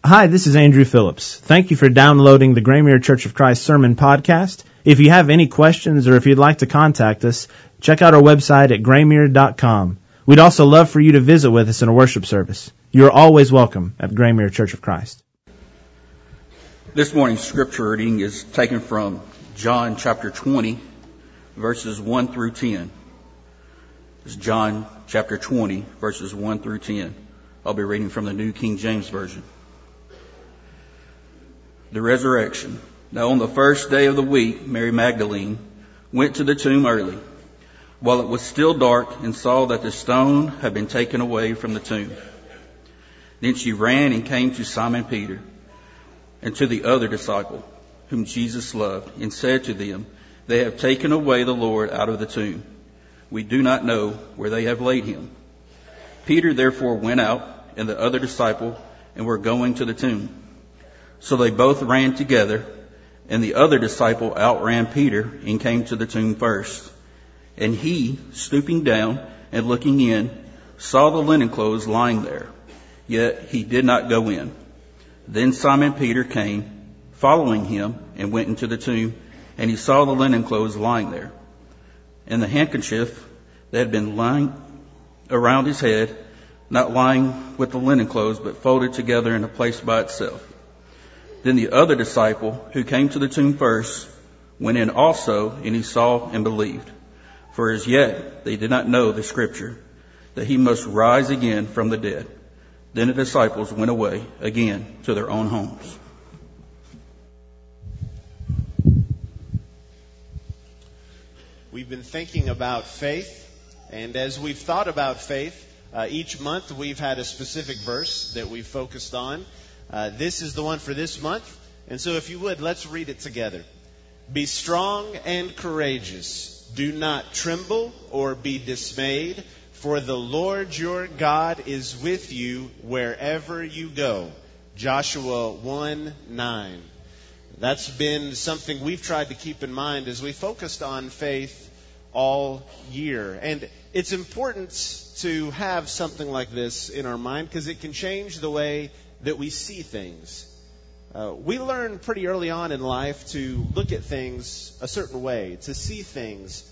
Hi, this is Andrew Phillips. Thank you for downloading the Graymere Church of Christ Sermon Podcast. If you have any questions or if you'd like to contact us, check out our website at graymere.com. We'd also love for you to visit with us in a worship service. You are always welcome at Graymere Church of Christ. This morning's scripture reading is taken from John chapter 20, verses 1 through 10. It's John chapter 20, verses 1 through 10. I'll be reading from the New King James Version. The resurrection. Now on the first day of the week, Mary Magdalene went to the tomb early, while it was still dark, and saw that the stone had been taken away from the tomb. Then she ran and came to Simon Peter and to the other disciple, whom Jesus loved, and said to them, "They have taken away the Lord out of the tomb. We do not know where they have laid him." Peter therefore went out, and the other disciple, and were going to the tomb. So they both ran together, and the other disciple outran Peter and came to the tomb first. And he, stooping down and looking in, saw the linen clothes lying there, yet he did not go in. Then Simon Peter came, following him, and went into the tomb, and he saw the linen clothes lying there, and the handkerchief that had been lying around his head, not lying with the linen clothes, but folded together in a place by itself. Then the other disciple, who came to the tomb first, went in also, and he saw and believed. For as yet they did not know the scripture, that he must rise again from the dead. Then the disciples went away again to their own homes. We've been thinking about faith, and as we've thought about faith, each month we've had a specific verse that we've focused on. This is the one for this month, and so if you would, let's read it together. Be strong and courageous. Do not tremble or be dismayed, for the Lord your God is with you wherever you go. Joshua 1:9. That's been something we've tried to keep in mind as we focused on faith all year. And it's important to have something like this in our mind because it can change the way that we see things. We learn pretty early on in life to look at things a certain way, to see things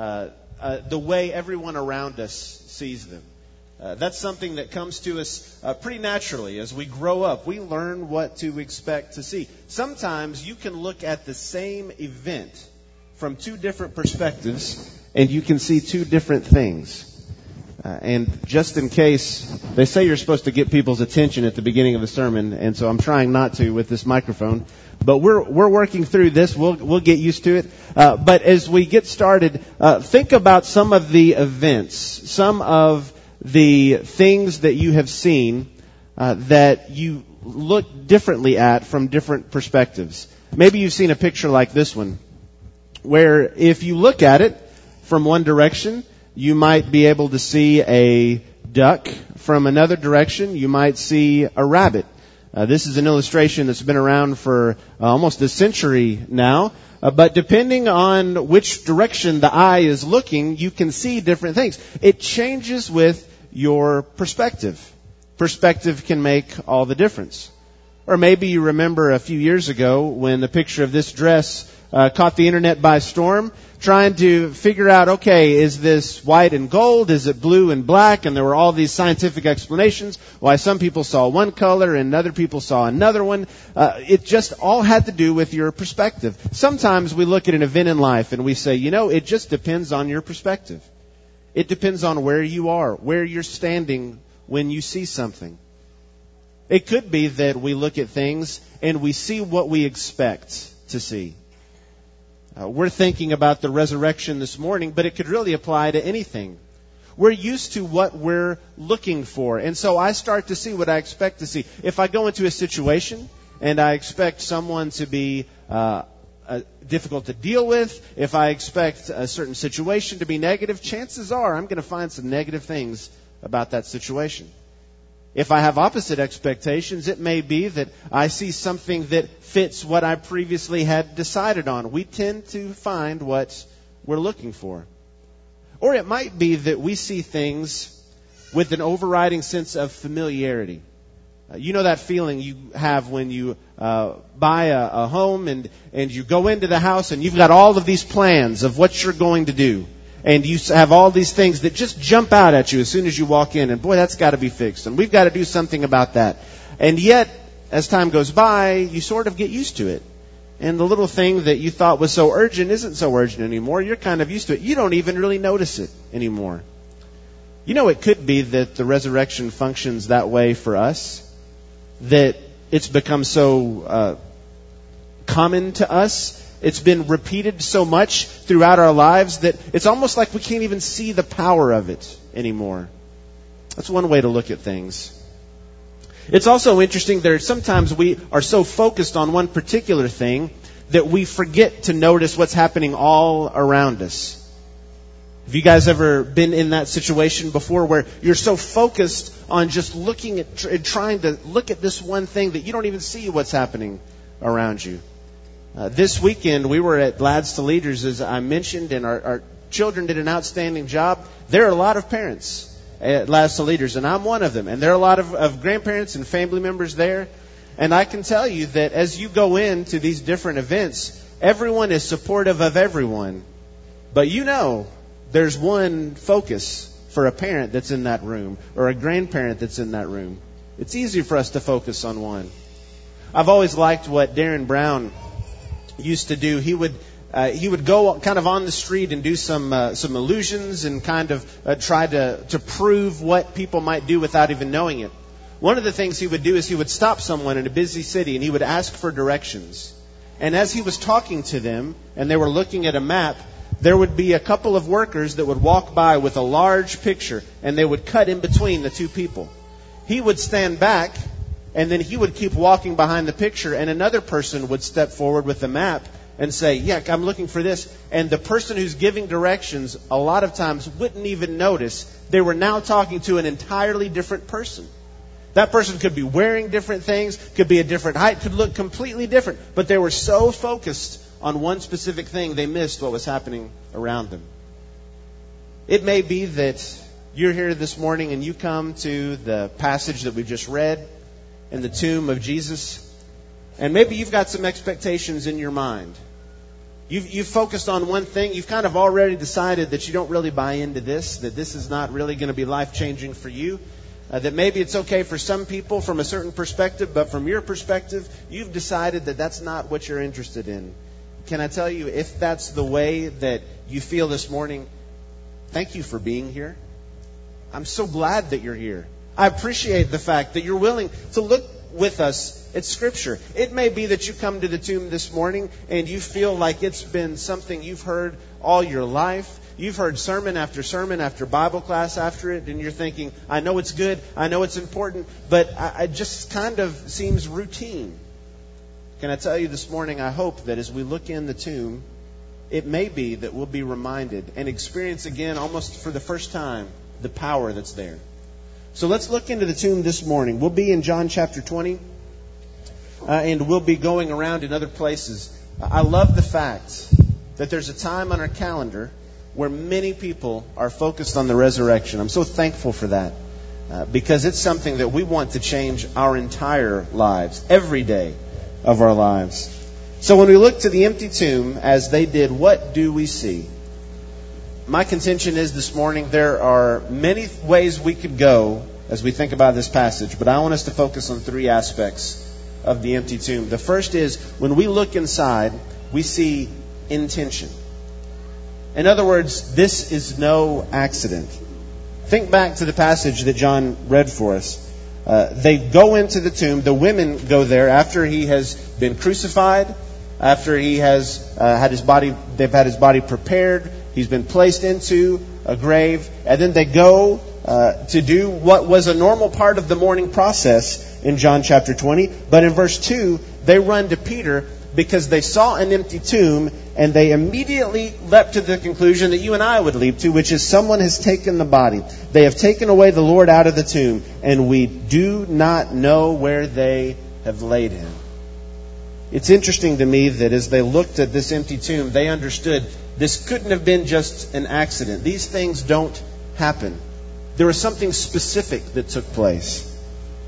the way everyone around us sees them. That's something that comes to us pretty naturally. As we grow up, we learn what to expect to see. Sometimes you can look at the same event from two different perspectives, and you can see two different things. And just in case, they say you're supposed to get people's attention at the beginning of the sermon, and so I'm trying not to with this microphone. But we're working through this. We'll get used to it. But as we get started, think about some of the events, some of the things that you have seen that you look differently at from different perspectives. Maybe you've seen a picture like this one, where if you look at it from one direction, you might be able to see a duck. From another direction, you might see a rabbit. This is an illustration that's been around for almost a century now. But depending on which direction the eye is looking, you can see different things. It changes with your perspective. Perspective can make all the difference. Or maybe you remember a few years ago when the picture of this dress caught the internet by storm, trying to figure out, okay, is this white and gold? Is it blue and black? And there were all these scientific explanations why some people saw one color and other people saw another one. It just all had to do with your perspective. Sometimes we look at an event in life and we say, it just depends on your perspective. It depends on where you are, where you're standing when you see something. It could be that we look at things and we see what we expect to see. We're thinking about the resurrection this morning, but it could really apply to anything. We're used to what we're looking for, and so I start to see what I expect to see. If I go into a situation and I expect someone to be difficult to deal with, if I expect a certain situation to be negative, chances are I'm going to find some negative things about that situation. If I have opposite expectations, it may be that I see something that fits what I previously had decided on. We tend to find what we're looking for. Or it might be that we see things with an overriding sense of familiarity. You know that feeling you have when you buy a home and you go into the house and you've got all of these plans of what you're going to do. And you have all these things that just jump out at you as soon as you walk in. And boy, that's got to be fixed. And we've got to do something about that. And yet, as time goes by, you sort of get used to it. And the little thing that you thought was so urgent isn't so urgent anymore. You're kind of used to it. You don't even really notice it anymore. You know, it could be that the resurrection functions that way for us, that it's become so common to us. It's been repeated so much throughout our lives that it's almost like we can't even see the power of it anymore. That's one way to look at things. It's also interesting that sometimes we are so focused on one particular thing that we forget to notice what's happening all around us. Have you guys ever been in that situation before where you're so focused on just looking at, trying to look at this one thing that you don't even see what's happening around you? This weekend we were at Lads to Leaders, as I mentioned, and our children did an outstanding job. There are a lot of parents at Lads to Leaders, and I'm one of them. And there are a lot of grandparents and family members there. And I can tell you that as you go into these different events, everyone is supportive of everyone. But you know, there's one focus for a parent that's in that room or a grandparent that's in that room. It's easy for us to focus on one. I've always liked what Darren Brown used to do. He would go kind of on the street and do some illusions and kind of try to prove what people might do without even knowing it. One of the things he would do is he would stop someone in a busy city and he would ask for directions. And as he was talking to them and they were looking at a map, there would be a couple of workers that would walk by with a large picture and they would cut in between the two people. He would stand back and then he would keep walking behind the picture, and another person would step forward with the map and say, yeah, I'm looking for this. And the person who's giving directions a lot of times wouldn't even notice they were now talking to an entirely different person. That person could be wearing different things, could be a different height, could look completely different. But they were so focused on one specific thing, they missed what was happening around them. It may be that you're here this morning and you come to the passage that we've just read in the tomb of Jesus, and maybe you've got some expectations in your mind. You've focused on one thing. You've kind of already decided that you don't really buy into this, that this is not really going to be life-changing for you, that maybe it's okay for some people from a certain perspective, but from your perspective, you've decided that that's not what you're interested in. Can I tell you, if that's the way that you feel this morning, thank you for being here. I'm so glad that you're here. I appreciate the fact that you're willing to look with us at Scripture. It may be that you come to the tomb this morning and you feel like it's been something you've heard all your life. You've heard sermon after Bible class after it, and you're thinking, I know it's good, I know it's important, but it just kind of seems routine. Can I tell you this morning, I hope that as we look in the tomb, it may be that we'll be reminded and experience again, almost for the first time, the power that's there. So let's look into the tomb this morning. We'll be in John chapter 20, and we'll be going around in other places. I love the fact that there's a time on our calendar where many people are focused on the resurrection. I'm so thankful for that, because it's something that we want to change our entire lives, every day of our lives. So when we look to the empty tomb, as they did, what do we see? My contention is this morning there are many ways we could go as we think about this passage, but I want us to focus on three aspects of the empty tomb. The first is, when we look inside, we see intention. In other words, this is no accident. Think back to the passage that John read for us. They go into the tomb. The women go there after he has been crucified, after he has had his body. They've had his body prepared. He's been placed into a grave, and then they go to do what was a normal part of the mourning process in John chapter 20. But in verse 2, they run to Peter because they saw an empty tomb, and they immediately leapt to the conclusion that you and I would leap to, which is someone has taken the body. They have taken away the Lord out of the tomb, and we do not know where they have laid him. It's interesting to me that as they looked at this empty tomb, they understood this couldn't have been just an accident. These things don't happen. There was something specific that took place.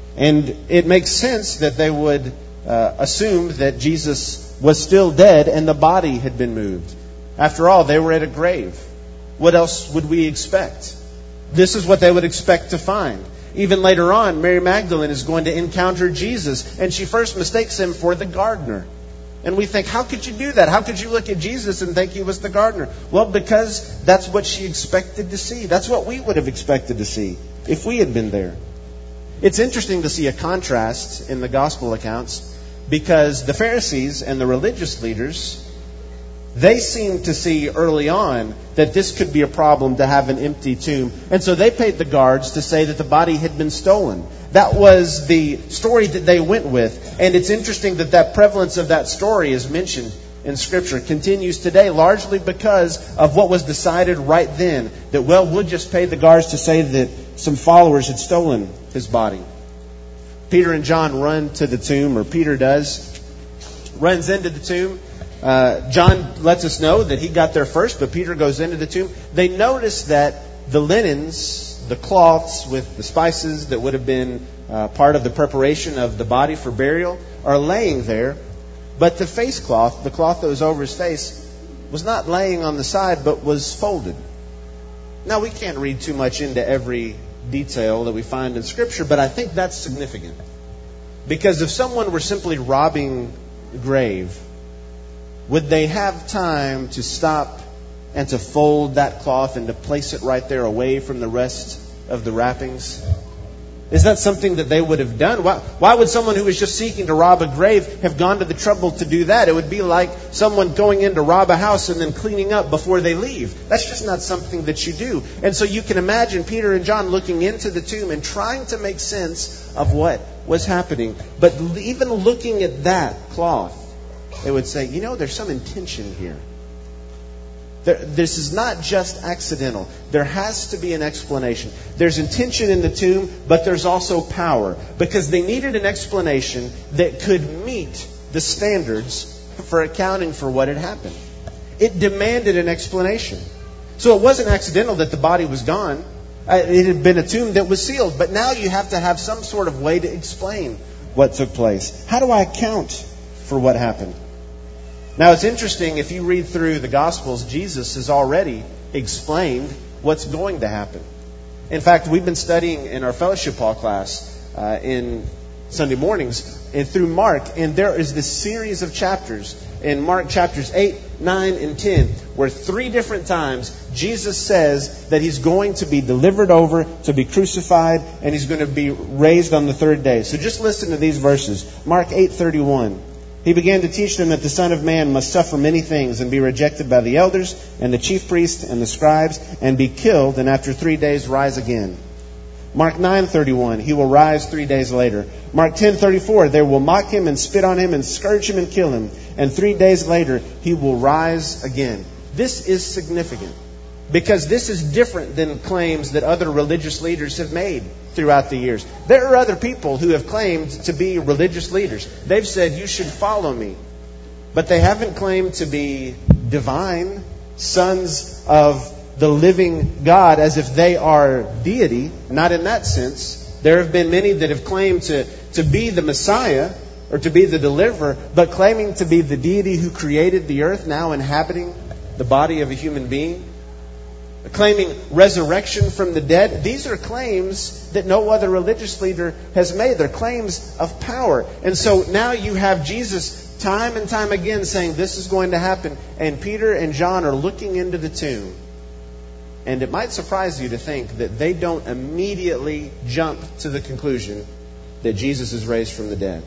And it makes sense that they would assume that Jesus was still dead and the body had been moved. After all, they were at a grave. What else would we expect? This is what they would expect to find. Even later on, Mary Magdalene is going to encounter Jesus, and she first mistakes him for the gardener. And we think, how could you do that? How could you look at Jesus and think he was the gardener? Well, because that's what she expected to see. That's what we would have expected to see if we had been there. It's interesting to see a contrast in the gospel accounts, because the Pharisees and the religious leaders, they seemed to see early on that this could be a problem to have an empty tomb. And so they paid the guards to say that the body had been stolen. That was the story that they went with. And it's interesting that that prevalence of that story is mentioned in Scripture. It continues today, largely because of what was decided right then. That, well, we'll just pay the guards to say that some followers had stolen his body. Peter and John run to the tomb, or Peter runs into the tomb. John lets us know that he got there first, but Peter goes into the tomb. They notice that the linens, the cloths with the spices that would have been part of the preparation of the body for burial, are laying there. But the face cloth, the cloth that was over his face, was not laying on the side, but was folded. Now, we can't read too much into every detail that we find in Scripture, but I think that's significant. Because if someone were simply robbing the grave, would they have time to stop and to fold that cloth and to place it right there away from the rest of the wrappings? Is that something that they would have done? Why would someone who was just seeking to rob a grave have gone to the trouble to do that? It would be like someone going in to rob a house and then cleaning up before they leave. That's just not something that you do. And so you can imagine Peter and John looking into the tomb and trying to make sense of what was happening. But even looking at that cloth, they would say, there's some intention here. This is not just accidental. There has to be an explanation. There's intention in the tomb, but there's also power. Because they needed an explanation that could meet the standards for accounting for what had happened. It demanded an explanation. So it wasn't accidental that the body was gone. It had been a tomb that was sealed. But now you have to have some sort of way to explain what took place. How do I account for what happened? Now, it's interesting, if you read through the Gospels, Jesus has already explained what's going to happen. In fact, we've been studying in our fellowship hall class in Sunday mornings and through Mark, and there is this series of chapters in Mark chapters 8, 9, and 10, where 3 different times Jesus says that he's going to be delivered over, to be crucified, and he's going to be raised on the 3rd day. So just listen to these verses. Mark 8:31. He began to teach them that the Son of Man must suffer many things and be rejected by the elders and the chief priests and the scribes and be killed, and after 3 days rise again. Mark 9:31, he will rise 3 days later. Mark 10:34, they will mock him and spit on him and scourge him and kill him. And 3 days later, he will rise again. This is significant because this is different than claims that other religious leaders have made throughout the years. There are other people who have claimed to be religious leaders. They've said, you should follow me. But they haven't claimed to be divine, sons of the living God, as if they are deity. Not in that sense. There have been many that have claimed to be the Messiah or to be the deliverer, but claiming to be the deity who created the earth, now inhabiting the body of a human being. Claiming resurrection from the dead. These are claims that no other religious leader has made. They're claims of power. And so now you have Jesus time and time again saying this is going to happen. And Peter and John are looking into the tomb. And it might surprise you to think that they don't immediately jump to the conclusion that Jesus is raised from the dead.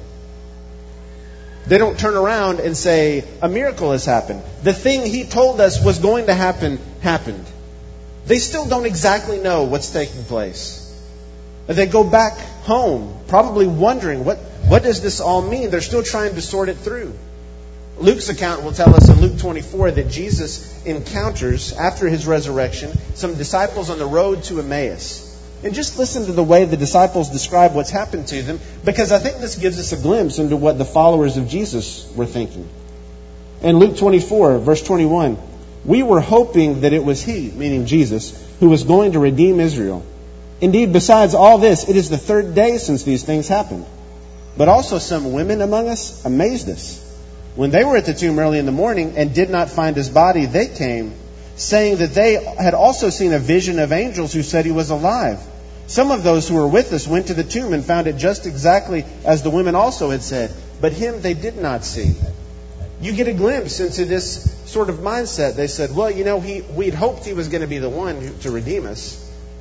They don't turn around and say, a miracle has happened. The thing he told us was going to happen, happened. They still don't exactly know what's taking place. They go back home, probably wondering, what does this all mean? They're still trying to sort it through. Luke's account will tell us in Luke 24 that Jesus encounters, after his resurrection, some disciples on the road to Emmaus. And just listen to the way the disciples describe what's happened to them, because I think this gives us a glimpse into what the followers of Jesus were thinking. In Luke 24, verse 21, we were hoping that it was he, meaning Jesus, who was going to redeem Israel. Indeed, besides all this, it is the third day since these things happened. But also some women among us amazed us. When they were at the tomb early in the morning and did not find his body, they came, saying that they had also seen a vision of angels who said he was alive. Some of those who were with us went to the tomb and found it just exactly as the women also had said, but him they did not see. You get a glimpse into this sort of mindset. They said, well, we'd hoped he was going to be the one to redeem us.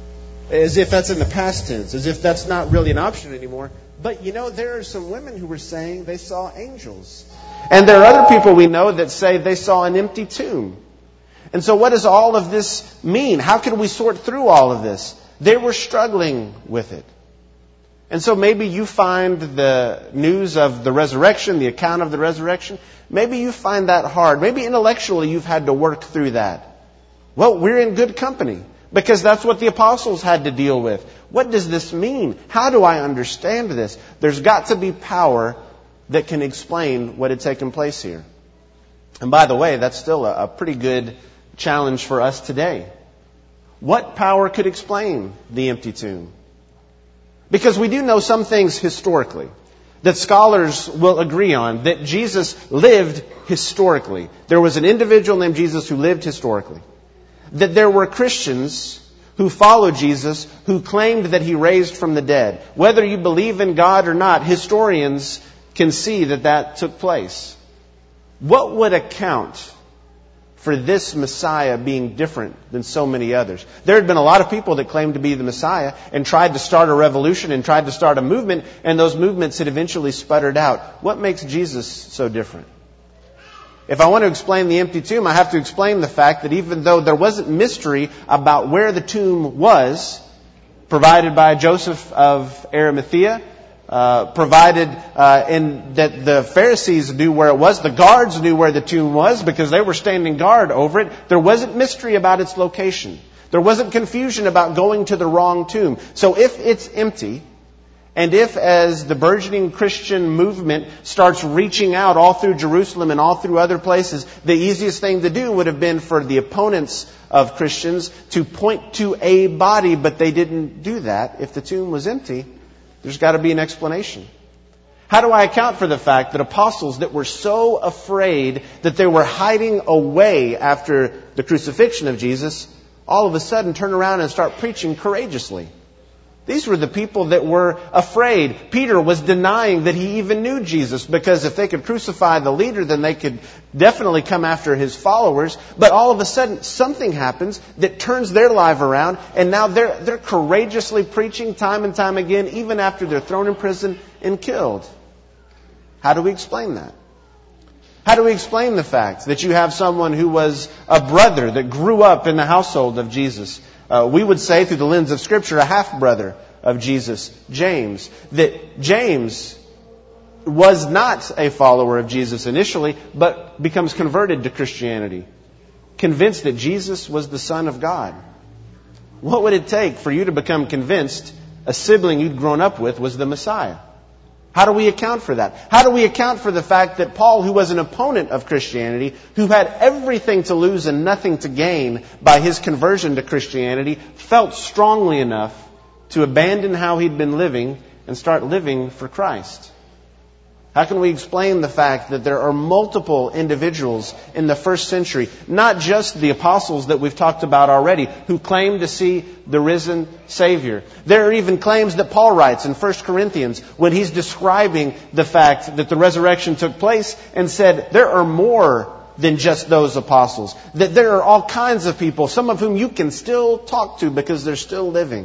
As if that's in the past tense, as if that's not really an option anymore. But there are some women who were saying they saw angels. And there are other people we know that say they saw an empty tomb. And so what does all of this mean? How can we sort through all of this? They were struggling with it. And so maybe you find the news of the resurrection, the account of the resurrection, maybe you find that hard. Maybe intellectually you've had to work through that. Well, we're in good company because that's what the apostles had to deal with. What does this mean? How do I understand this? There's got to be power that can explain what had taken place here. And by the way, that's still a pretty good challenge for us today. What power could explain the empty tomb? Because we do know some things historically that scholars will agree on, that Jesus lived historically. There was an individual named Jesus who lived historically. That there were Christians who followed Jesus who claimed that he raised from the dead. Whether you believe in God or not, historians can see that took place. What would account for this Messiah being different than so many others? There had been a lot of people that claimed to be the Messiah and tried to start a revolution and tried to start a movement, and those movements had eventually sputtered out. What makes Jesus so different? If I want to explain the empty tomb, I have to explain the fact that even though there wasn't mystery about where the tomb was, provided by Joseph of Arimathea, provided in that the Pharisees knew where it was, the guards knew where the tomb was because they were standing guard over it. There wasn't mystery about its location. There wasn't confusion about going to the wrong tomb. So if it's empty, and if as the burgeoning Christian movement starts reaching out all through Jerusalem and all through other places, the easiest thing to do would have been for the opponents of Christians to point to a body, but they didn't do that. If the tomb was empty, there's got to be an explanation. How do I account for the fact that apostles that were so afraid that they were hiding away after the crucifixion of Jesus, all of a sudden turn around and start preaching courageously? These were the people that were afraid. Peter was denying that he even knew Jesus because if they could crucify the leader, then they could definitely come after his followers. But all of a sudden, something happens that turns their life around, and now they're courageously preaching time and time again, even after they're thrown in prison and killed. How do we explain that? How do we explain the fact that you have someone who was a brother that grew up in the household of Jesus? We would say, through the lens of Scripture, a half-brother of Jesus, James. That James was not a follower of Jesus initially, but becomes converted to Christianity, convinced that Jesus was the Son of God. What would it take for you to become convinced a sibling you'd grown up with was the Messiah? How do we account for that? How do we account for the fact that Paul, who was an opponent of Christianity, who had everything to lose and nothing to gain by his conversion to Christianity, felt strongly enough to abandon how he'd been living and start living for Christ? How can we explain the fact that there are multiple individuals in the first century, not just the apostles that we've talked about already, who claim to see the risen Savior? There are even claims that Paul writes in 1 Corinthians when he's describing the fact that the resurrection took place and said there are more than just those apostles. That there are all kinds of people, some of whom you can still talk to because they're still living.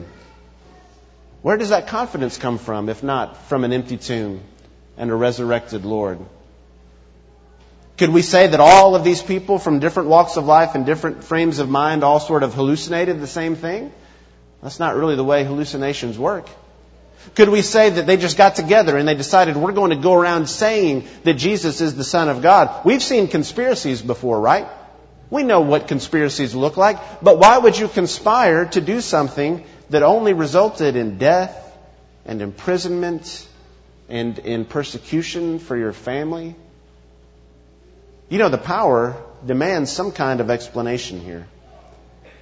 Where does that confidence come from, if not from an empty tomb and a resurrected Lord? Could we say that all of these people from different walks of life and different frames of mind all sort of hallucinated the same thing? That's not really the way hallucinations work. Could we say that they just got together and they decided we're going to go around saying that Jesus is the Son of God? We've seen conspiracies before, right? We know what conspiracies look like. But why would you conspire to do something that only resulted in death and imprisonment and in persecution for your family? You know, the power demands some kind of explanation here.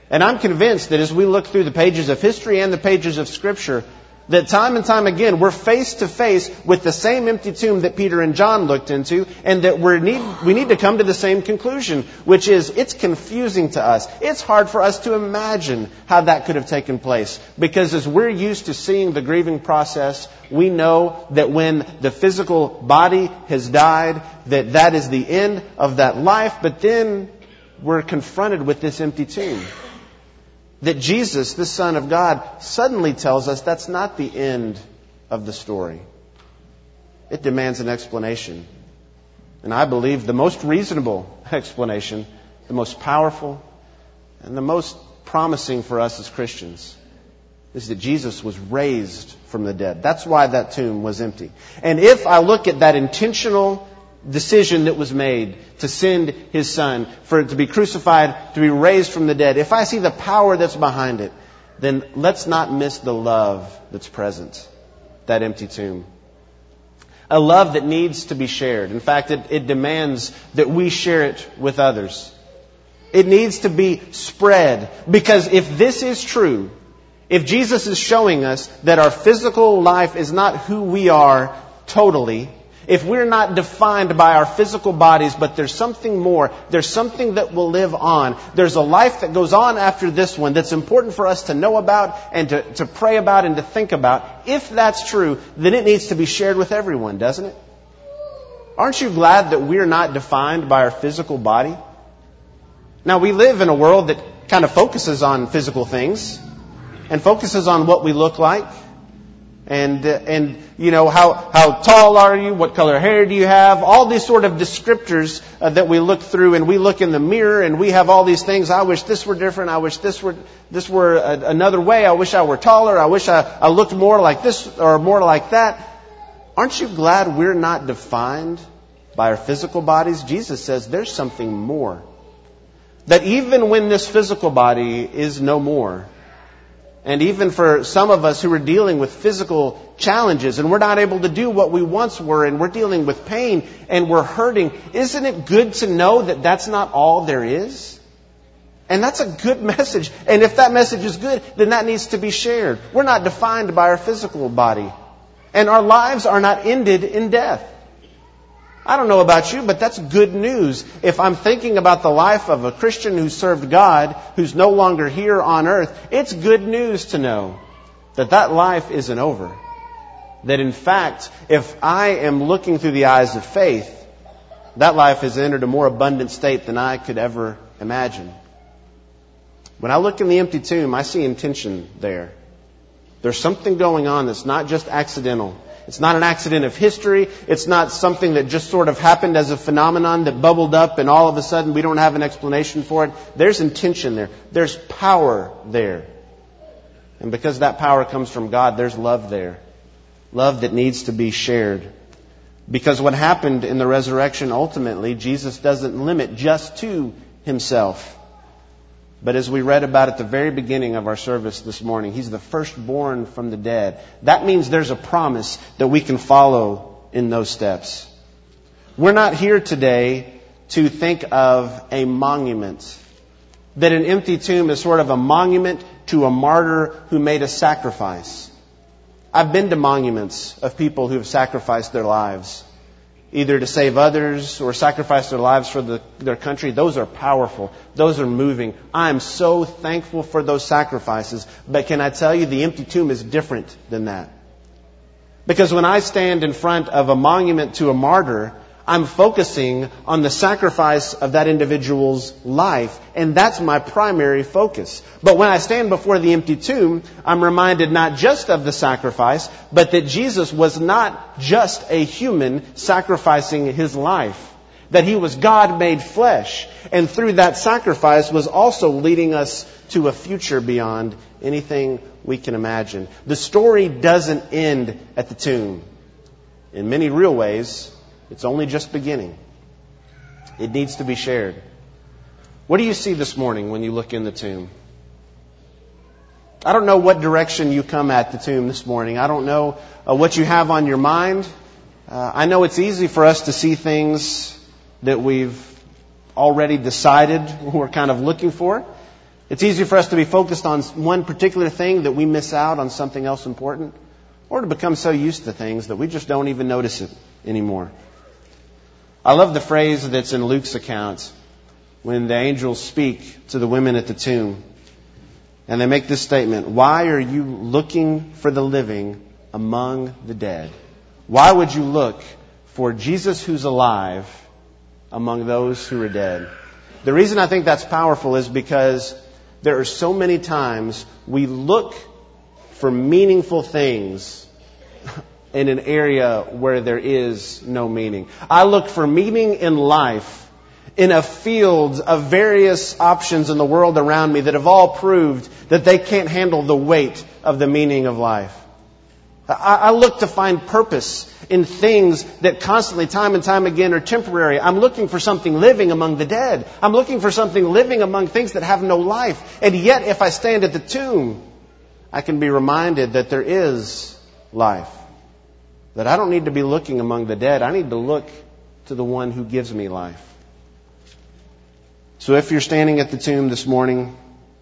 And I'm convinced that as we look through the pages of history and the pages of Scripture, that time and time again we're face to face with the same empty tomb that Peter and John looked into, and that we need to come to the same conclusion, which is it's confusing to us. It's hard for us to imagine how that could have taken place, because as we're used to seeing the grieving process, we know that when the physical body has died, that is the end of that life. But then we're confronted with this empty tomb. That Jesus, the Son of God, suddenly tells us that's not the end of the story. It demands an explanation. And I believe the most reasonable explanation, the most powerful, and the most promising for us as Christians is that Jesus was raised from the dead. That's why that tomb was empty. And if I look at that intentional decision that was made to send His Son, for it to be crucified, to be raised from the dead, if I see the power that's behind it, then let's not miss the love that's present, that empty tomb. A love that needs to be shared. In fact, it demands that we share it with others. It needs to be spread. Because if this is true, if Jesus is showing us that our physical life is not who we are totally, if we're not defined by our physical bodies, but there's something more, there's something that will live on, there's a life that goes on after this one that's important for us to know about and to pray about and to think about, if that's true, then it needs to be shared with everyone, doesn't it? Aren't you glad that we're not defined by our physical body? Now, we live in a world that kind of focuses on physical things and focuses on what we look like. And you know, how tall are you? What color hair do you have? All these sort of descriptors that we look through, and we look in the mirror and we have all these things. I wish this were different. I wish this were another way. I wish I were taller. I wish I looked more like this or more like that. Aren't you glad we're not defined by our physical bodies? Jesus says there's something more. That even when this physical body is no more, and even for some of us who are dealing with physical challenges and we're not able to do what we once were, and we're dealing with pain and we're hurting, isn't it good to know that that's not all there is? And that's a good message. And if that message is good, then that needs to be shared. We're not defined by our physical body. And our lives are not ended in death. I don't know about you, but that's good news. If I'm thinking about the life of a Christian who served God, who's no longer here on earth, it's good news to know that that life isn't over. That in fact, if I am looking through the eyes of faith, that life has entered a more abundant state than I could ever imagine. When I look in the empty tomb, I see intention there. There's something going on that's not just accidental. It's not an accident of history. It's not something that just sort of happened as a phenomenon that bubbled up and all of a sudden we don't have an explanation for it. There's intention there. There's power there. And because that power comes from God, there's love there. Love that needs to be shared. Because what happened in the resurrection, ultimately, Jesus doesn't limit just to Himself. But as we read about at the very beginning of our service this morning, He's the firstborn from the dead. That means there's a promise that we can follow in those steps. We're not here today to think of a monument. That an empty tomb is sort of a monument to a martyr who made a sacrifice. I've been to monuments of people who have sacrificed their lives, either to save others or sacrifice their lives for their country. Those are powerful. Those are moving. I am so thankful for those sacrifices. But can I tell you, the empty tomb is different than that. Because when I stand in front of a monument to a martyr, I'm focusing on the sacrifice of that individual's life, and that's my primary focus. But when I stand before the empty tomb, I'm reminded not just of the sacrifice, but that Jesus was not just a human sacrificing His life. That He was God made flesh, and through that sacrifice was also leading us to a future beyond anything we can imagine. The story doesn't end at the tomb. In many real ways, it's only just beginning. It needs to be shared. What do you see this morning when you look in the tomb? I don't know what direction you come at the tomb this morning. I don't know what you have on your mind. I know it's easy for us to see things that we've already decided we're kind of looking for. It's easy for us to be focused on one particular thing that we miss out on something else important, or to become so used to things that we just don't even notice it anymore. I love the phrase that's in Luke's account when the angels speak to the women at the tomb. And they make this statement, "Why are you looking for the living among the dead?" Why would you look for Jesus who's alive among those who are dead? The reason I think that's powerful is because there are so many times we look for meaningful things in an area where there is no meaning. I look for meaning in life in a field of various options in the world around me that have all proved that they can't handle the weight of the meaning of life. I look to find purpose in things that constantly, time and time again, are temporary. I'm looking for something living among the dead. I'm looking for something living among things that have no life. And yet, if I stand at the tomb, I can be reminded that there is life. That I don't need to be looking among the dead. I need to look to the one who gives me life. So if you're standing at the tomb this morning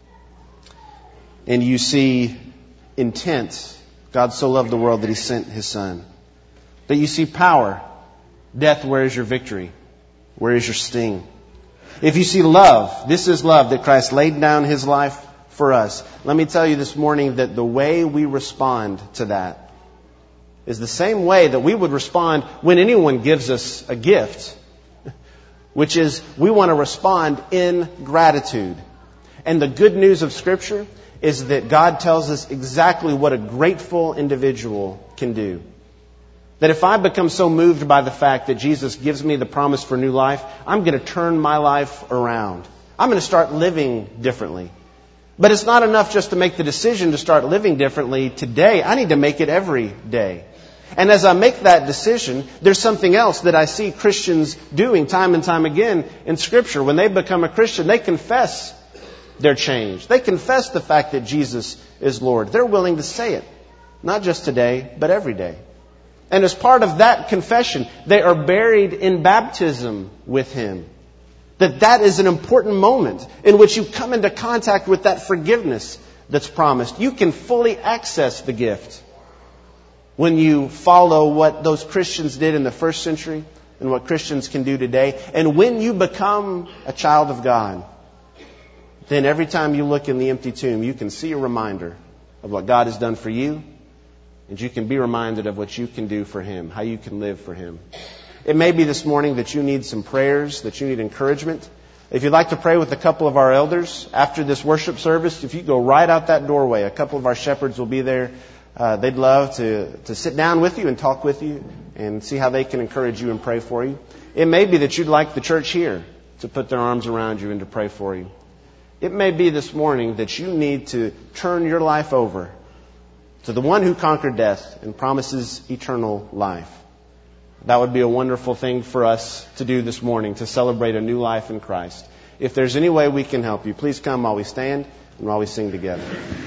and you see intent, God so loved the world that He sent His Son. That you see power, death, where is your victory? Where is your sting? If you see love, this is love, that Christ laid down His life for us. Let me tell you this morning that the way we respond to that is the same way that we would respond when anyone gives us a gift, which is we want to respond in gratitude. And the good news of Scripture is that God tells us exactly what a grateful individual can do. That if I become so moved by the fact that Jesus gives me the promise for new life, I'm going to turn my life around. I'm going to start living differently. But it's not enough just to make the decision to start living differently today. I need to make it every day. And as I make that decision, there's something else that I see Christians doing time and time again in Scripture. When they become a Christian, they confess their change. They confess the fact that Jesus is Lord. They're willing to say it, not just today, but every day. And as part of that confession, they are buried in baptism with Him. That is an important moment in which you come into contact with that forgiveness that's promised. You can fully access the gift when you follow what those Christians did in the first century and what Christians can do today. And when you become a child of God, then every time you look in the empty tomb, you can see a reminder of what God has done for you. And you can be reminded of what you can do for Him, how you can live for Him. It may be this morning that you need some prayers, that you need encouragement. If you'd like to pray with a couple of our elders after this worship service, if you go right out that doorway, a couple of our shepherds will be there. They'd love to sit down with you and talk with you and see how they can encourage you and pray for you. It may be that you'd like the church here to put their arms around you and to pray for you. It may be this morning that you need to turn your life over to the one who conquered death and promises eternal life. That would be a wonderful thing for us to do this morning, to celebrate a new life in Christ. If there's any way we can help you, please come while we stand and while we sing together.